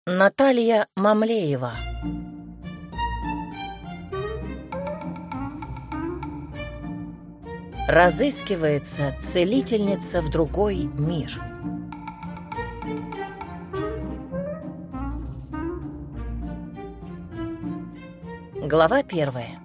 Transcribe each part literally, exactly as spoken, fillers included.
Наталья Мамлеева. Разыскивается целительница в другой мир. Глава первая.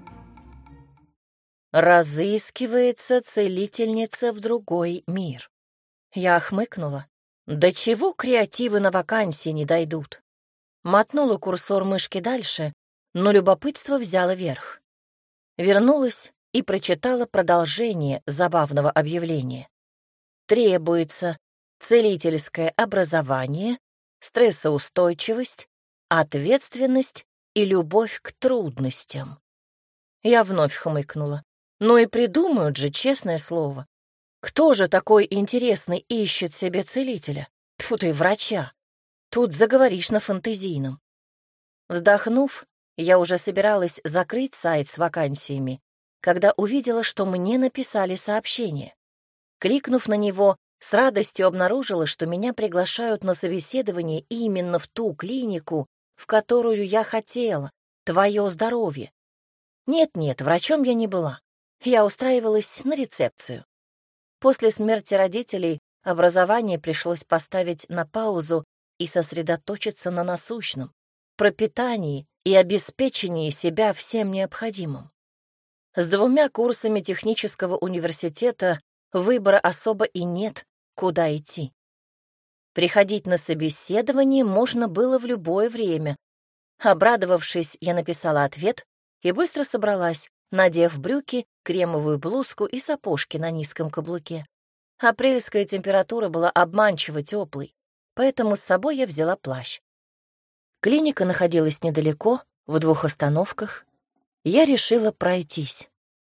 Разыскивается целительница в другой мир. Я хмыкнула. До чего креативы на вакансии не дойдут? Мотнула курсор мышки дальше, но любопытство взяло верх. Вернулась и прочитала продолжение забавного объявления. Требуется целительское образование, стрессоустойчивость, ответственность и любовь к трудностям. Я вновь хмыкнула. Ну и придумают же, честное слово. Кто же такой интересный ищет себе целителя? Тьфу ты, врача. Тут заговоришь на фантазийном. Вздохнув, я уже собиралась закрыть сайт с вакансиями, когда увидела, что мне написали сообщение. Кликнув на него, с радостью обнаружила, что меня приглашают на собеседование именно в ту клинику, в которую я хотела, твое здоровье. Нет-нет, врачом я не была. Я устраивалась на рецепцию. После смерти родителей образование пришлось поставить на паузу и сосредоточиться на насущном, пропитании и обеспечении себя всем необходимым. С двумя курсами технического университета выбора особо и нет, куда идти. Приходить на собеседование можно было в любое время. Обрадовавшись, я написала ответ и быстро собралась, надев брюки, кремовую блузку и сапожки на низком каблуке. Апрельская температура была обманчиво теплой, поэтому с собой я взяла плащ. Клиника находилась недалеко, в двух остановках. Я решила пройтись.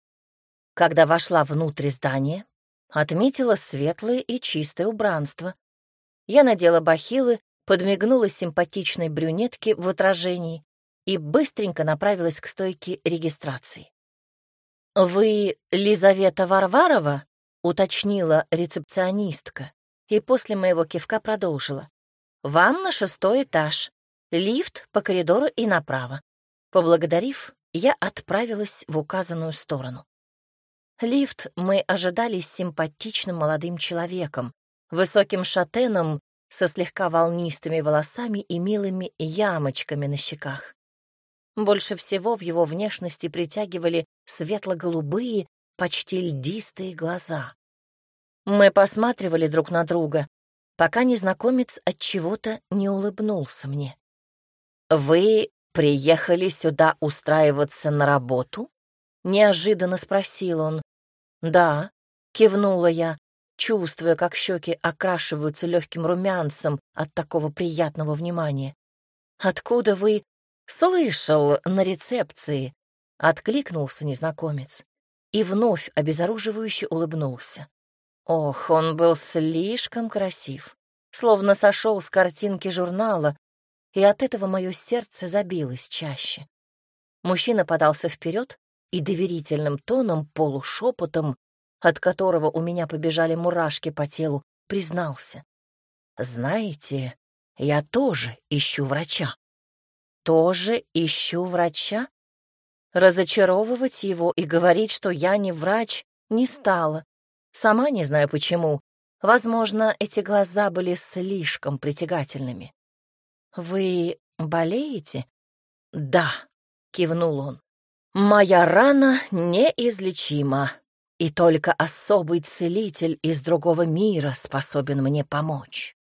Когда вошла внутрь здания, отметила светлое и чистое убранство. Я надела бахилы, подмигнула симпатичной брюнетке в отражении и быстренько направилась к стойке регистрации. «Вы Лизавета Варварова?» — уточнила рецепционистка, и после моего кивка продолжила. «Вам на шестой этаж. Лифт по коридору и направо». Поблагодарив, я отправилась в указанную сторону. Лифт мы ожидали с симпатичным молодым человеком, высоким шатеном со слегка волнистыми волосами и милыми ямочками на щеках. Больше всего в его внешности притягивали светло-голубые, почти льдистые глаза. Мы посматривали друг на друга, пока незнакомец от чего-то не улыбнулся мне. «Вы приехали сюда устраиваться на работу?» — неожиданно спросил он. «Да», — кивнула я, чувствуя, как щеки окрашиваются легким румянцем от такого приятного внимания. «Откуда вы?» «Слышал на рецепции», — откликнулся незнакомец и вновь обезоруживающе улыбнулся. Ох, он был слишком красив, словно сошел с картинки журнала, и от этого мое сердце забилось чаще. Мужчина подался вперед и доверительным тоном, полушепотом, от которого у меня побежали мурашки по телу, признался. «Знаете, я тоже ищу врача». «Тоже ищу врача?» Разочаровывать его и говорить, что я не врач, не стала. Сама не знаю почему. Возможно, эти глаза были слишком притягательными. «Вы болеете?» «Да», — кивнул он. «Моя рана неизлечима, и только особый целитель из другого мира способен мне помочь».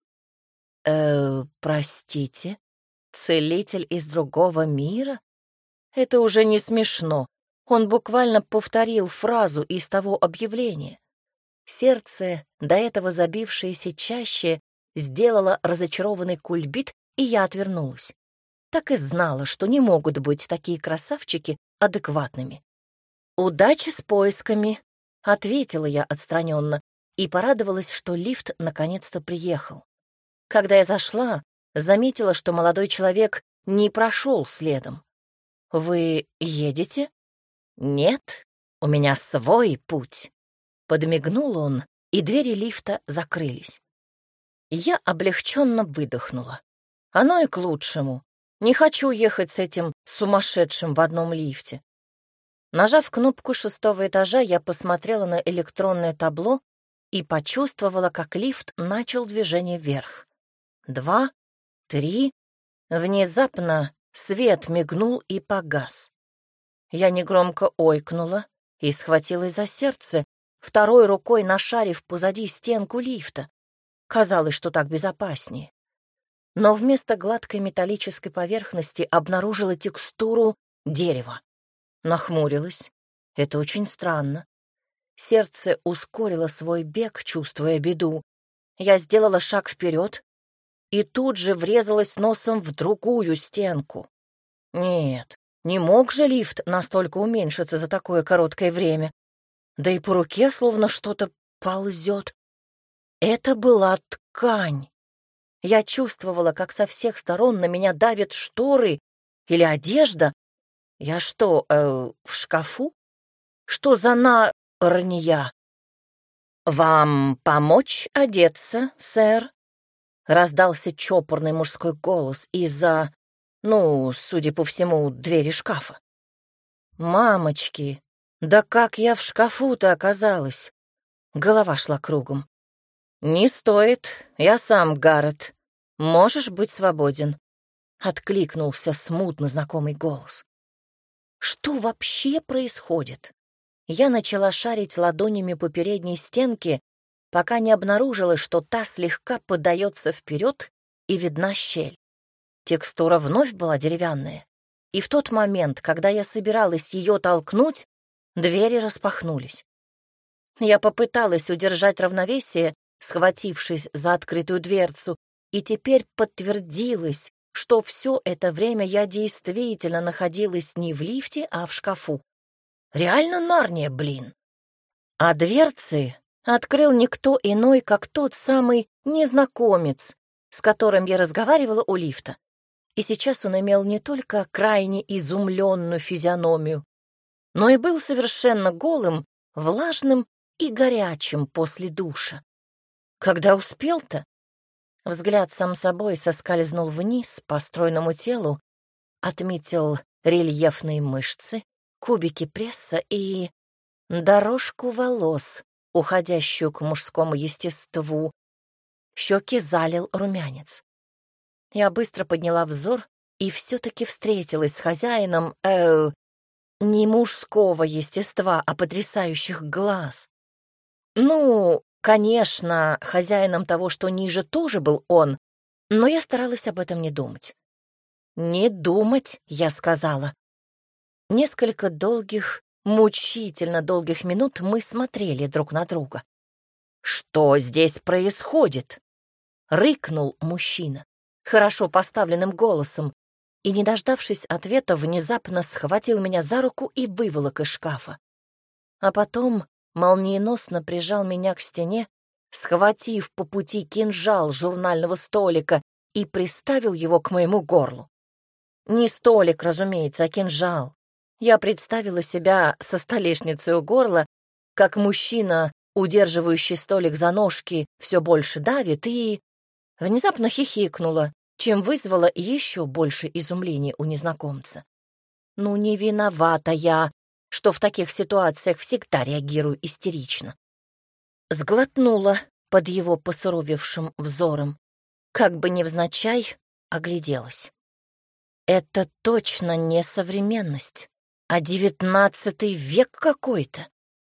«Э, простите?» Целитель из другого мира? Это уже не смешно. Он буквально повторил фразу из того объявления. Сердце, до этого забившееся чаще, сделало разочарованный кульбит, и я отвернулась. Так и знала, что не могут быть такие красавчики адекватными. «Удачи с поисками», — ответила я отстраненно и порадовалась, что лифт наконец-то приехал. Когда я зашла, заметила, что молодой человек не прошел следом. «Вы едете?» «Нет, у меня свой путь», — подмигнул он, и двери лифта закрылись. Я облегченно выдохнула. Оно и к лучшему. Не хочу ехать с этим сумасшедшим в одном лифте. Нажав кнопку шестого этажа, я посмотрела на электронное табло и почувствовала, как лифт начал движение вверх. Два, три. Внезапно свет мигнул и погас. Я негромко ойкнула и схватилась за сердце, второй рукой нашарив позади стенку лифта. Казалось, что так безопаснее. Но вместо гладкой металлической поверхности обнаружила текстуру дерева. Нахмурилась. Это очень странно. Сердце ускорило свой бег, чувствуя беду. Я сделала шаг вперед и тут же врезалась носом в другую стенку. Нет, не мог же лифт настолько уменьшиться за такое короткое время. Да и по руке словно что-то ползет. Это была ткань. Я чувствовала, как со всех сторон на меня давят шторы или одежда. Я что, э, в шкафу? Что за на-рния? «Вам помочь одеться, сэр?» Раздался чопорный мужской голос из-за, ну, судя по всему, двери шкафа. «Мамочки, да как я в шкафу-то оказалась?» Голова шла кругом. «Не стоит, я сам, Гаррет. Можешь быть свободен», — откликнулся смутно знакомый голос. Что вообще происходит? Я начала шарить ладонями по передней стенке, пока не обнаружила, что та слегка подается вперед и видна щель. Текстура вновь была деревянная, и в тот момент, когда я собиралась ее толкнуть, двери распахнулись. Я попыталась удержать равновесие, схватившись за открытую дверцу, и теперь подтвердилось, что все это время я действительно находилась не в лифте, а в шкафу. Реально Нарния, блин. А дверцы открыл никто иной, как тот самый незнакомец, с которым я разговаривала у лифта. И сейчас он имел не только крайне изумленную физиономию, но и был совершенно голым, влажным и горячим после душа. Когда успел-то? Взгляд сам собой соскользнул вниз по стройному телу, отметил рельефные мышцы, кубики пресса и дорожку волос, уходящую к мужскому естеству. Щеки залил румянец. Я быстро подняла взор и все-таки встретилась с хозяином, э, не мужского естества, а потрясающих глаз. Ну, конечно, хозяином того, что ниже, тоже был он, но я старалась об этом не думать. «Не думать», — я сказала. Несколько долгих, мучительно долгих минут мы смотрели друг на друга. «Что здесь происходит?» — рыкнул мужчина, хорошо поставленным голосом, и, не дождавшись ответа, внезапно схватил меня за руку и выволок из шкафа. А потом молниеносно прижал меня к стене, схватив по пути кинжал журнального столика и приставил его к моему горлу. Не столик, разумеется, а кинжал. Я представила себя со столешницей у горла, как мужчина, удерживающий столик за ножки, все больше давит, и внезапно хихикнула, чем вызвала еще больше изумления у незнакомца. Ну, не виновата я, что в таких ситуациях всегда реагирую истерично. Сглотнула под его посуровевшим взором, как бы невзначай огляделась. Это точно не современность, а девятнадцатый век какой-то.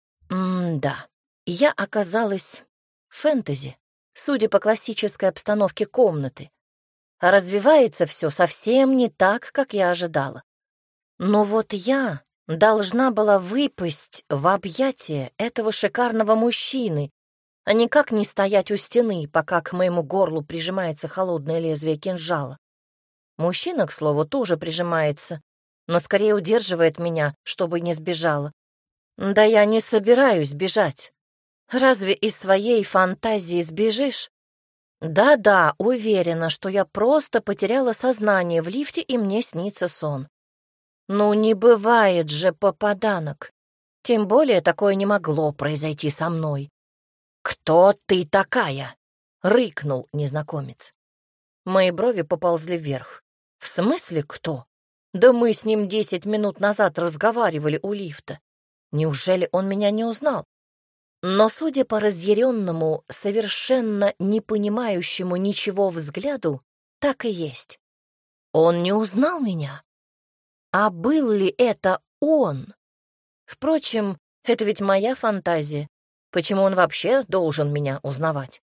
М-да, я оказалась в фэнтези, судя по классической обстановке комнаты. А развивается все совсем не так, как я ожидала. Но вот я должна была выпасть в объятия этого шикарного мужчины, а никак не стоять у стены, пока к моему горлу прижимается холодное лезвие кинжала. Мужчина, к слову, тоже прижимается, но скорее удерживает меня, чтобы не сбежала. Да я не собираюсь бежать. Разве из своей фантазии сбежишь? Да-да, уверена, что я просто потеряла сознание в лифте, и мне снится сон. Ну, не бывает же попаданок. Тем более такое не могло произойти со мной. «Кто ты такая?» — рыкнул незнакомец. Мои брови поползли вверх. В смысле кто? Да мы с ним десять минут назад разговаривали у лифта. Неужели он меня не узнал? Но, судя по разъяренному, совершенно не понимающему ничего взгляду, так и есть. Он не узнал меня. А был ли это он? Впрочем, это ведь моя фантазия. Почему он вообще должен меня узнавать?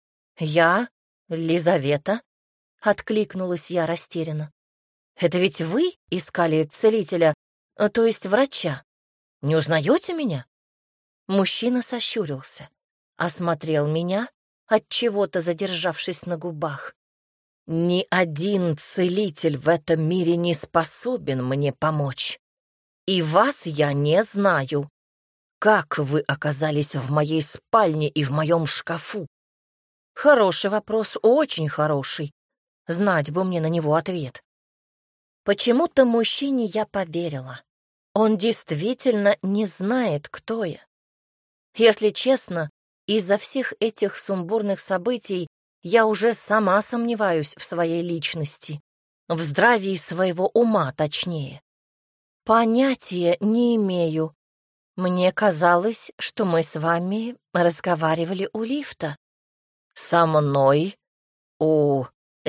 «Я, Лизавета», — откликнулась я растерянно. «Это ведь вы искали целителя, то есть врача? Не узнаете меня?» Мужчина сощурился, осмотрел меня, отчего-то задержавшись на губах. «Ни один целитель в этом мире не способен мне помочь. И вас я не знаю. Как вы оказались в моей спальне и в моем шкафу?» Хороший вопрос, очень хороший. Знать бы мне на него ответ. Почему-то мужчине я поверила. Он действительно не знает, кто я. Если честно, из-за всех этих сумбурных событий я уже сама сомневаюсь в своей личности, в здравии своего ума, точнее. Понятия не имею. Мне казалось, что мы с вами разговаривали у лифта. «Со мной? У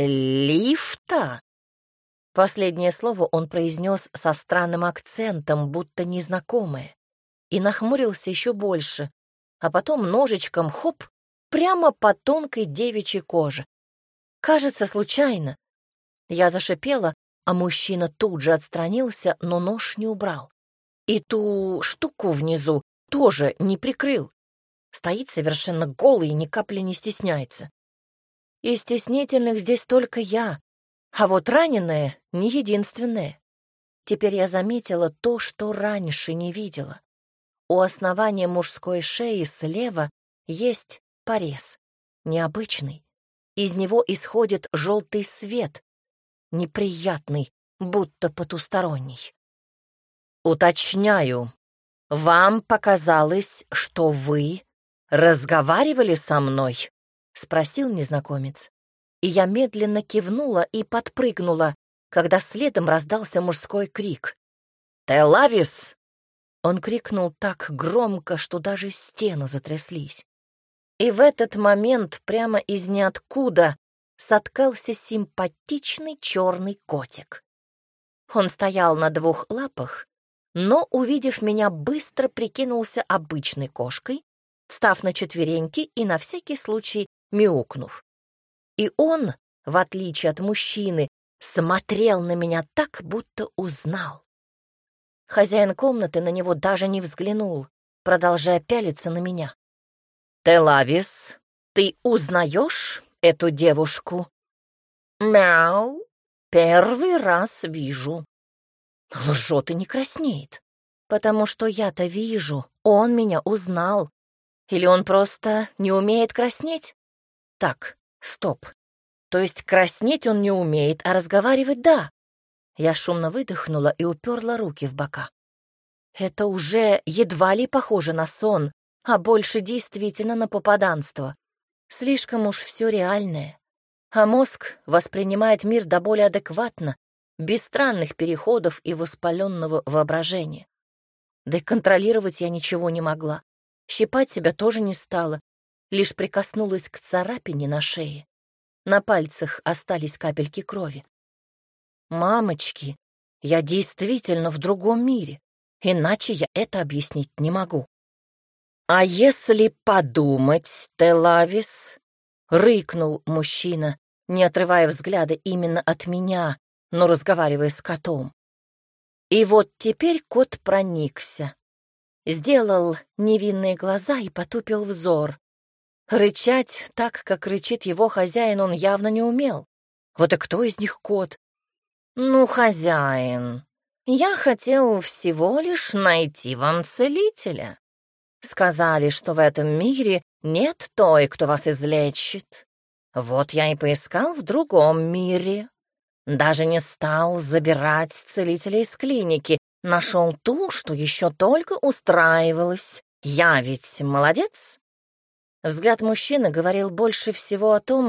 лифта?» Последнее слово он произнес со странным акцентом, будто незнакомое, и нахмурился еще больше, а потом ножичком хоп, прямо по тонкой девичьей коже. Кажется, случайно. Я зашипела, а мужчина тут же отстранился, но нож не убрал. И ту штуку внизу тоже не прикрыл. Стоит совершенно голый и ни капли не стесняется. И стеснительных здесь только я, а вот раненая не единственная. Теперь я заметила то, что раньше не видела. У основания мужской шеи слева есть порез, необычный. Из него исходит желтый свет, неприятный, будто потусторонний. «Уточняю, вам показалось, что вы разговаривали со мной?» — спросил незнакомец. И я медленно кивнула и подпрыгнула, когда следом раздался мужской крик. «Телавис!» Он крикнул так громко, что даже стены затряслись. И в этот момент прямо из ниоткуда соткался симпатичный черный котик. Он стоял на двух лапах, но, увидев меня, быстро прикинулся обычной кошкой, встав на четвереньки и на всякий случай мяукнув. И он, в отличие от мужчины, смотрел на меня так, будто узнал. Хозяин комнаты на него даже не взглянул, продолжая пялиться на меня. «Телавис, ты узнаешь эту девушку?» «Мяу, первый раз вижу». Лжет и не краснеет, потому что я-то вижу, он меня узнал. Или он просто не умеет краснеть? Так, стоп. То есть краснеть он не умеет, а разговаривать — да. Я шумно выдохнула и уперла руки в бока. Это уже едва ли похоже на сон, а больше действительно на попаданство. Слишком уж все реальное. А мозг воспринимает мир до боли адекватно, без странных переходов и воспаленного воображения. Да и контролировать я ничего не могла. Щипать себя тоже не стала, лишь прикоснулась к царапине на шее. На пальцах остались капельки крови. Мамочки, я действительно в другом мире, иначе я это объяснить не могу. «А если подумать, Телавис?» — рыкнул мужчина, не отрывая взгляда именно от меня, но разговаривая с котом. И вот теперь кот проникся. Сделал невинные глаза и потупил взор. Рычать так, как рычит его хозяин, он явно не умел. Вот и кто из них кот? «Ну, хозяин, я хотел всего лишь найти вам целителя. Сказали, что в этом мире нет той, кто вас излечит. Вот я и поискал в другом мире. Даже не стал забирать целителя из клиники. Нашел ту, что еще только устраивалась. Я ведь молодец». Взгляд мужчины говорил больше всего о том,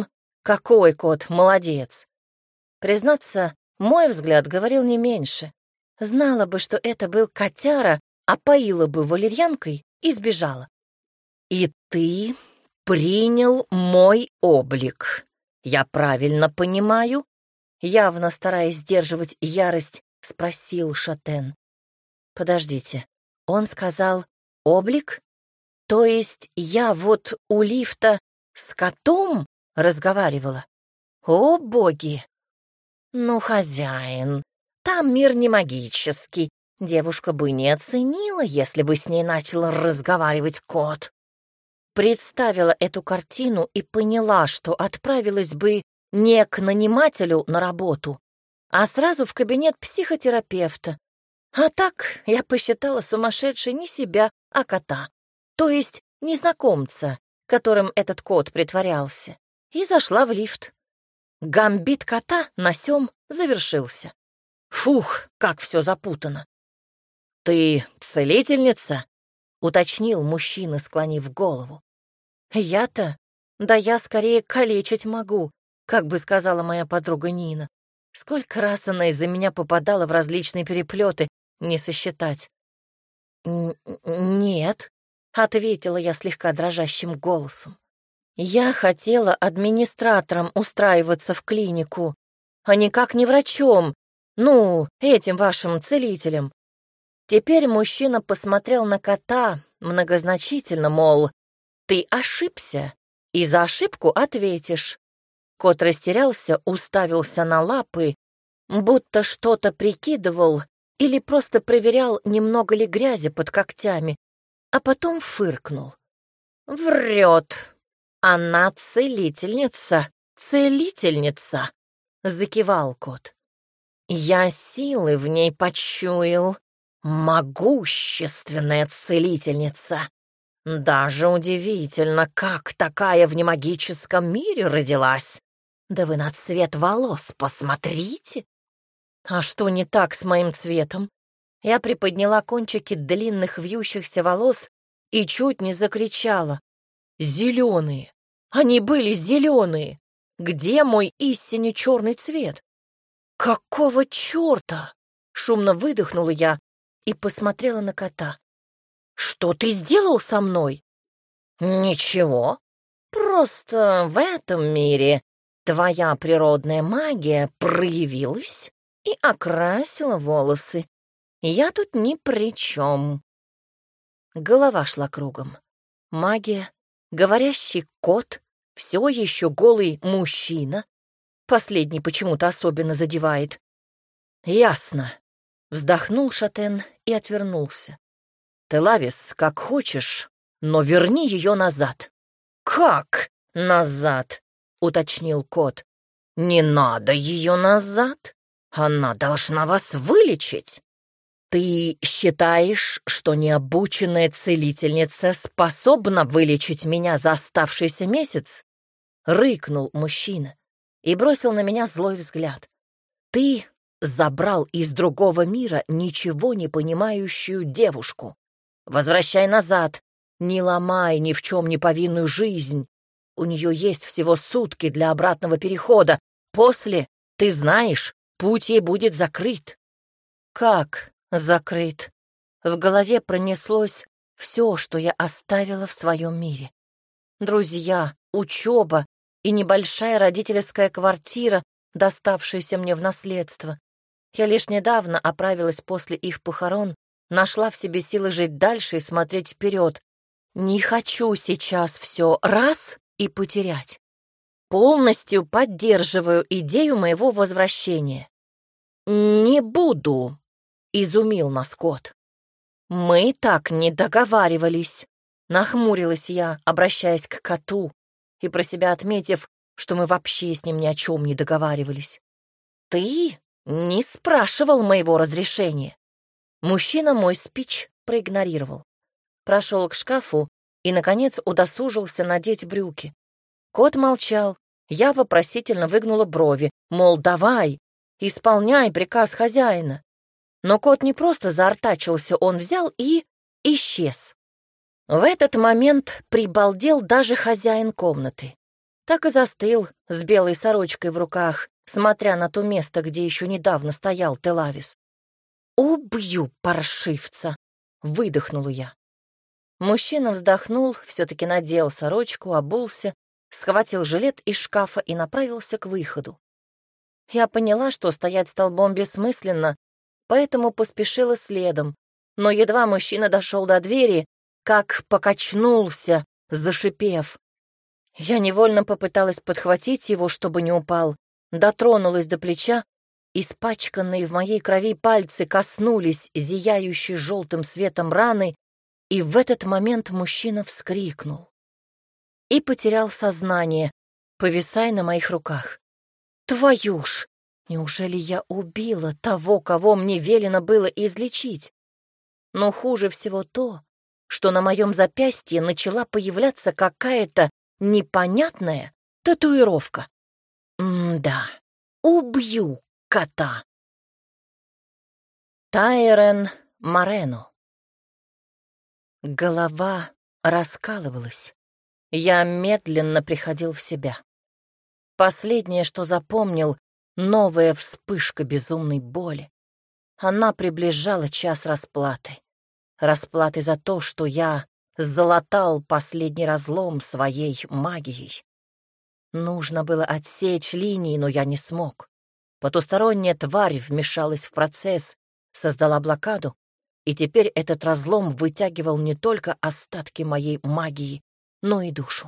Какой кот молодец! Признаться, мой взгляд говорил не меньше. Знала бы, что это был котяра, опоила бы валерьянкой и сбежала. «И ты принял мой облик. Я правильно понимаю?» Явно стараясь сдерживать ярость, спросил Шатен. «Подождите, он сказал облик? То есть я вот у лифта с котом разговаривала? О, боги! Ну, хозяин, там мир не магический. Девушка бы не оценила, если бы с ней начал разговаривать кот». Представила эту картину и поняла, что отправилась бы не к нанимателю на работу, а сразу в кабинет психотерапевта. А так я посчитала сумасшедшей не себя, а кота, то есть незнакомца, которым этот кот притворялся, и зашла в лифт. Гамбит кота на сём завершился. Фух, как все запутано. «Ты целительница?» — уточнил мужчина, склонив голову. «Я-то? Да я скорее калечить могу», как бы сказала моя подруга Нина. Сколько раз она из-за меня попадала в различные переплеты, не сосчитать. «Нет», — ответила я слегка дрожащим голосом. «Я хотела администратором устраиваться в клинику, а никак не врачом, ну, этим вашим целителем». Теперь мужчина посмотрел на кота многозначительно, мол, «Ты ошибся, и за ошибку ответишь». Кот растерялся, уставился на лапы, будто что-то прикидывал или просто проверял, немного ли грязи под когтями, а потом фыркнул. «Врет! Она целительница, целительница!» — закивал кот. «Я силы в ней почуял. Могущественная целительница. Даже удивительно, как такая в немагическом мире родилась. Да вы на цвет волос посмотрите!» «А что не так с моим цветом?» Я приподняла кончики длинных вьющихся волос и чуть не закричала. «Зеленые! Они были зеленые! Где мой истинно черный цвет?» «Какого черта?» — шумно выдохнула я и посмотрела на кота. «Что ты сделал со мной?» «Ничего. Просто в этом мире твоя природная магия проявилась и окрасила волосы. Я тут ни при чем». Голова шла кругом. Магия, говорящий кот, все еще голый мужчина. Последний почему-то особенно задевает. «Ясно», — вздохнул Шатен и отвернулся. «Ты, Лавис, как хочешь, но верни ее назад». «Как назад?» — уточнил кот. «Не надо ее назад. Она должна вас вылечить». «Ты считаешь, что необученная целительница способна вылечить меня за оставшийся месяц?» — рыкнул мужчина и бросил на меня злой взгляд. «Ты забрал из другого мира ничего не понимающую девушку. Возвращай назад, не ломай ни в чем не повинную жизнь. У нее есть всего сутки для обратного перехода. После, ты знаешь, путь ей будет закрыт». «Как закрыт?» В голове пронеслось все, что я оставила в своем мире. Друзья, учеба и небольшая родительская квартира, доставшаяся мне в наследство. Я лишь недавно оправилась после их похорон, нашла в себе силы жить дальше и смотреть вперед. Не хочу сейчас все раз и потерять. Полностью поддерживаю идею моего возвращения. «Не буду», — изумил нас кот. «Мы так не договаривались», — нахмурилась я, обращаясь к коту и про себя отметив, что мы вообще с ним ни о чем не договаривались. «Ты не спрашивал моего разрешения». Мужчина мой спич проигнорировал. Прошел к шкафу и, наконец, удосужился надеть брюки. Кот молчал, я вопросительно выгнула брови, мол, давай, исполняй приказ хозяина. Но кот не просто заортачился, он взял и исчез. В этот момент прибалдел даже хозяин комнаты. так и застыл с белой сорочкой в руках, смотря на то место, где еще недавно стоял Телавис. «Убью паршивца!» — выдохнула я. Мужчина вздохнул, все-таки надел сорочку, обулся, схватил жилет из шкафа и направился к выходу. Я поняла, что стоять столбом бессмысленно, поэтому поспешила следом, но едва мужчина дошел до двери, как покачнулся, зашипев. Я невольно попыталась подхватить его, чтобы не упал, дотронулась до плеча, испачканные в моей крови пальцы коснулись зияющей желтым светом раны, и в этот момент мужчина вскрикнул и потерял сознание, повисая на моих руках. Твою ж! Неужели я убила того, кого мне велено было излечить? Но хуже всего то, что на моем запястье начала появляться какая-то непонятная татуировка. М-да, убью кота. Тайрен Морено. Голова раскалывалась. Я медленно приходил в себя. Последнее, что запомнил, новая вспышка безумной боли. Она приближала час расплаты. Расплаты за то, что я залатал последний разлом своей магией. Нужно было отсечь линии, но я не смог. Потусторонняя тварь вмешалась в процесс, создала блокаду, и теперь этот разлом вытягивал не только остатки моей магии, но и душу.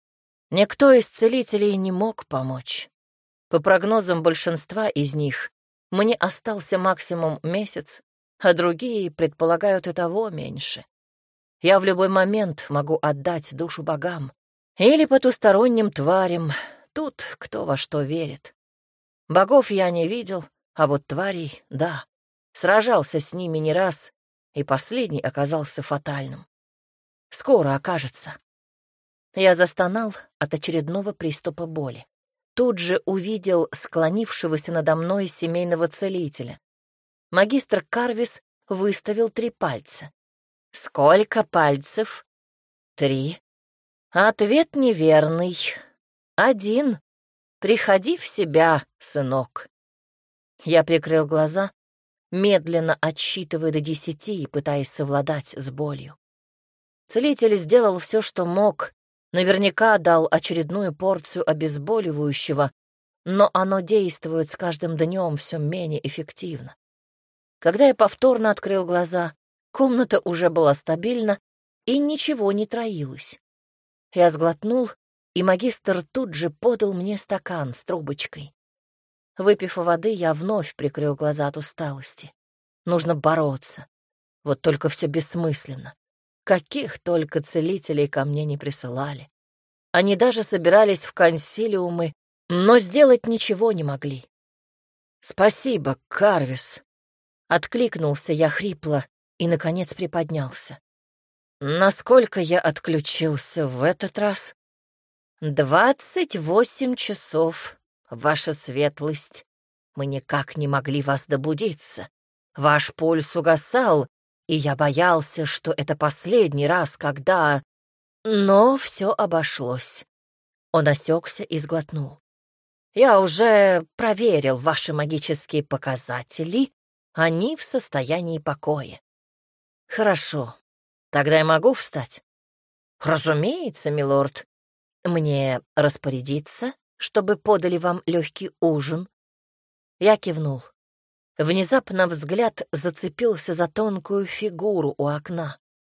Никто из целителей не мог помочь. По прогнозам большинства из них, мне остался максимум месяц, а другие предполагают и того меньше. Я в любой момент могу отдать душу богам или потусторонним тварям, тут кто во что верит. Богов я не видел, а вот тварей — да. Сражался с ними не раз, и последний оказался фатальным. Скоро окажется. Я застонал от очередного приступа боли. Тут же увидел склонившегося надо мной семейного целителя. Магистр Карвис выставил три пальца. «Сколько пальцев?» «Три». Ответ неверный. «Один. Приходи в себя, сынок». Я прикрыл глаза, медленно отсчитывая до десяти и пытаясь совладать с болью. Целитель сделал все, что мог, наверняка дал очередную порцию обезболивающего, но оно действует с каждым днем все менее эффективно. Когда я повторно открыл глаза, комната уже была стабильна и ничего не троилось. Я сглотнул, и магистр тут же подал мне стакан с трубочкой. Выпив воды, я вновь прикрыл глаза от усталости. Нужно бороться. Вот только все бессмысленно. Каких только целителей ко мне не присылали. Они даже собирались в консилиумы, но сделать ничего не могли. «Спасибо, Карвис!» Откликнулся я хрипло и, наконец, приподнялся. «Насколько я отключился в этот раз?» «Двадцать восемь часов, ваша светлость. Мы никак не могли вас добудиться. Ваш пульс угасал, и я боялся, что это последний раз, когда... Но все обошлось». Он осекся и сглотнул. «Я уже проверил ваши магические показатели. Они в состоянии покоя». «Хорошо. Тогда я могу встать?» «Разумеется, милорд. Мне распорядиться, чтобы подали вам легкий ужин?» Я кивнул. Внезапно взгляд зацепился за тонкую фигуру у окна.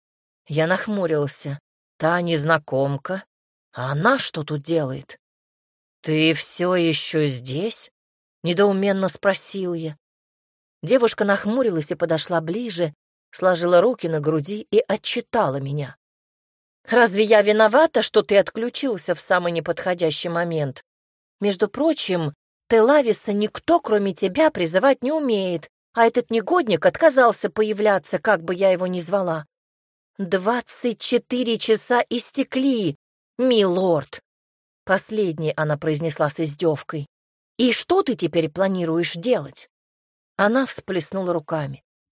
Я нахмурился. Та незнакомка. А она что тут делает? «Ты все еще здесь?» — недоуменно спросил я. Девушка нахмурилась и подошла ближе, сложила руки на груди и отчитала меня. «Разве я виновата, что ты отключился в самый неподходящий момент? Между прочим, Телависа никто, кроме тебя, призывать не умеет, а этот негодник отказался появляться, как бы я его ни звала. Двадцать четыре часа истекли, милорд!» Последнее она произнесла с издевкой. «И что ты теперь планируешь делать?» Она всплеснула руками.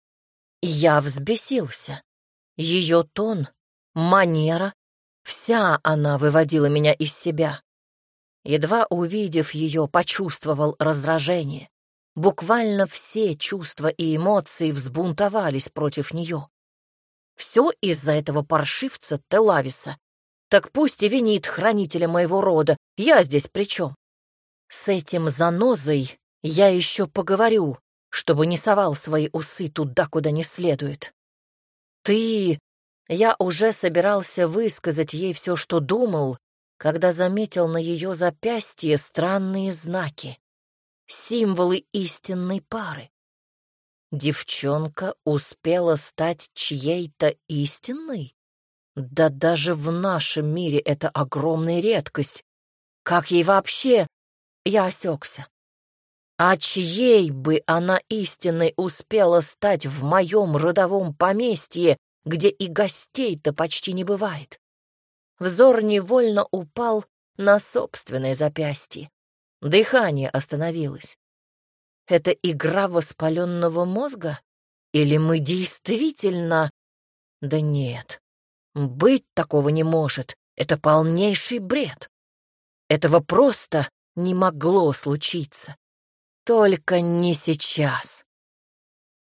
Я взбесился. Ее тон, манера, вся она выводила меня из себя. Едва увидев ее, почувствовал раздражение. Буквально все чувства и эмоции взбунтовались против нее. Все из-за этого паршивца Телависа. Так пусть и винит хранителя моего рода, я здесь при чем? С этим занозой я еще поговорю, чтобы не совал свои усы туда, куда не следует. Ты... Я уже собирался высказать ей все, что думал, когда заметил на ее запястье странные знаки, символы истинной пары. Девчонка успела стать чьей-то истинной? Да даже в нашем мире это огромная редкость. Как ей вообще... Я осекся. А чьей бы она истинной успела стать в моем родовом поместье, где и гостей-то почти не бывает? Взор невольно упал на собственное запястье. Дыхание остановилось. Это игра воспаленного мозга? Или мы действительно... Да нет, быть такого не может. Это полнейший бред. Этого просто не могло случиться. Только не сейчас.